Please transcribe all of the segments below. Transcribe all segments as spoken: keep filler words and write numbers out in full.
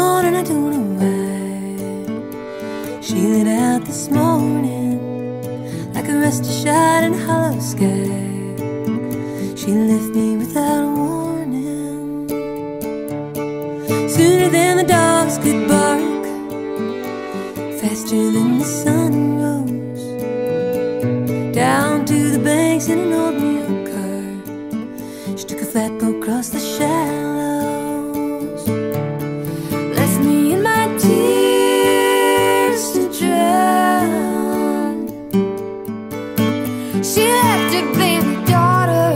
gone and I don't know why. She lit out this morning like a rusty shot in a hollow sky. She left me without a warning, sooner than the dogs could bark, faster than the sun rose, down to the banks in an old new car. She took a flatboat across the shallows, left me in my tears to drown. She left her baby daughter,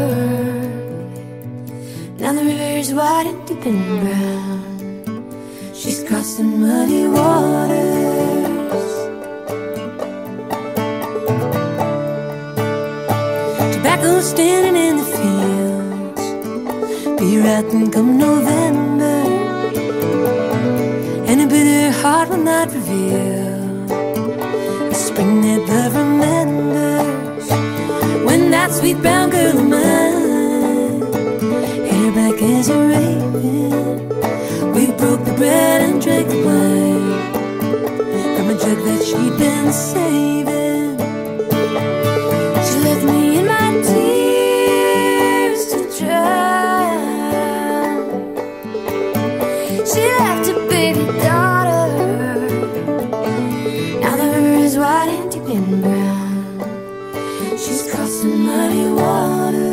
now the river's wide and deep and brown. She's crossing muddy waters, tobacco standing in the fields, beer out and come November, and a bitter heart will not reveal the spring that love remembers. When that sweet brown girl of mine, hair black as a raven, we broke the bread and drank the wine from a jug that she'd been saving. She left me in my tears to drown. She left her baby daughter, now the river is wide and deep and brown. She's crossing muddy waters.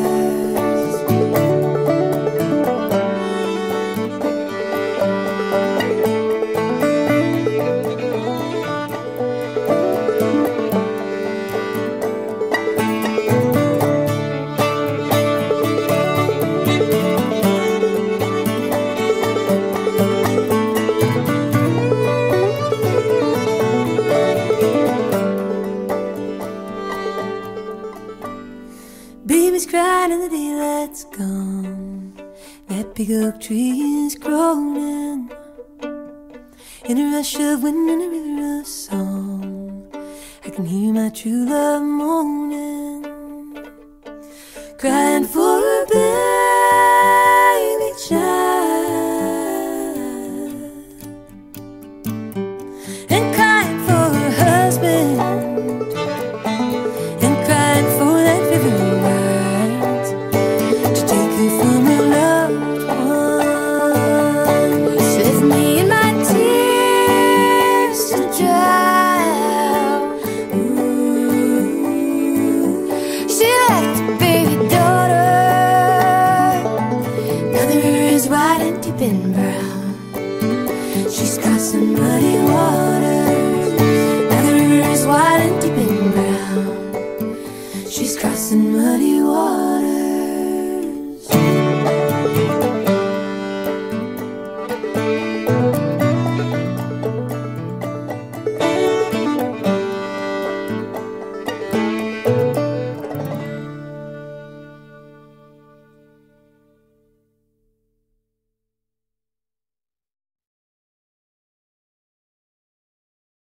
Baby's crying and the daylight's gone. That big oak tree is groaning in a rush of wind and a river of song. I can hear my true love moaning, crying for her baby child, and crying for her husband, and crying for that river wide to take her from her loved one. She left me in my tears to drown. Ooh. She left her baby daughter, now the river is wide and deep and brown. She's crossing muddy waters, now the river is wide and deep and brown. She's crossing muddy waters.